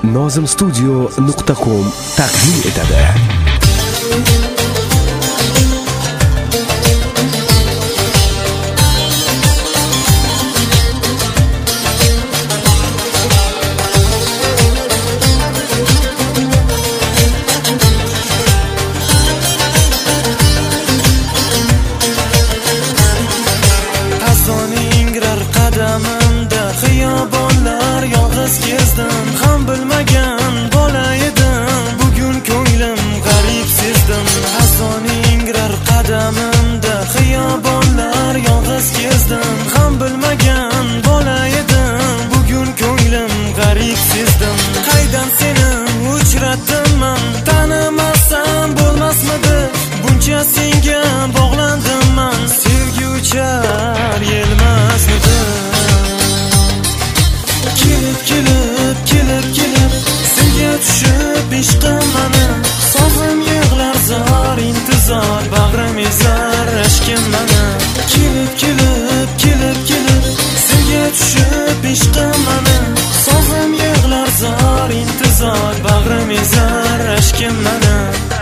nozimstudio.com taqdim etadi. Qadamimda xiyobonlar yolg'iz kezdim, ham bilmagan bola edim. Bugun ko'nglim g'arib sezdim. Hazoningirar qadamimda xiyobonlar yolg'iz kezdim, ham bilmagan bola edim. Bugun ko'nglim g'arib sezdim. Qaydan seni uchratdim, tanimasam bo'lmasmidi? Buncha senga bog'landim men, sevgi uchar yelmasmidi? Kelib senga tushib ishqim mani, sog'im yig'lar zor intizor, bag'rim ezar ashkim mani. Kelib senga tushib ishqim mani, sog'im yig'lar zor intizor, bag'rim ezar ashkim mani.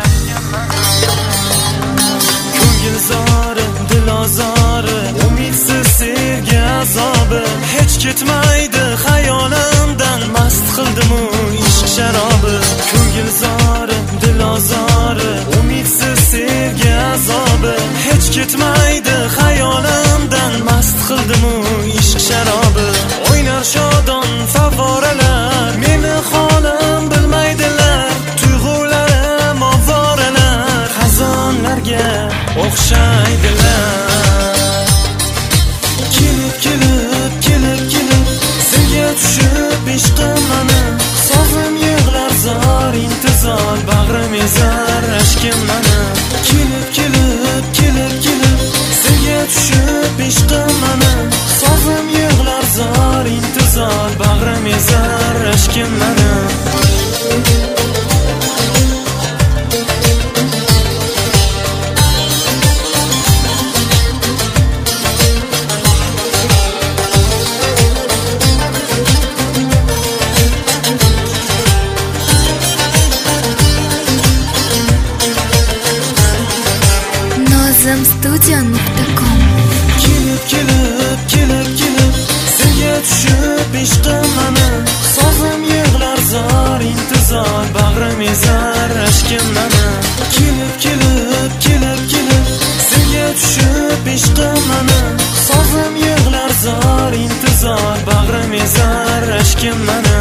Ko'ngil zori, dil ozori, umidsiz sevgi azobi, hech ketmaydi xayolimdan, mast qildimu ishq sharobi. Ko'ngil zori, dil ozori, umidsiz sevgi azobi, hech ketmaydi xayolimdan, mast qildimu ishq sharobi. O'ynar shodon favvoralar, meni holim bilmaydilar, tuyg'ularim ovoralar, xazonlarga o'xshaydilar. Kelib senga tushib ishqim mani, sog'im yig'lar zor intizor, bag'rim ezar ashkim mani. Kelib senga tushib ishqim mani, sog'im yig'lar zor intizor, bag'rim ezar ashkim mani. nozimstudio.com Kelib senga tushib ishqim mani, sog'im yig'lar zor intizor, bag'rim ezar ashkim mani. Kelib senga tushib ishqim mani, sog'im yig'lar zor intizor, bag'rim ezar ashkim mani.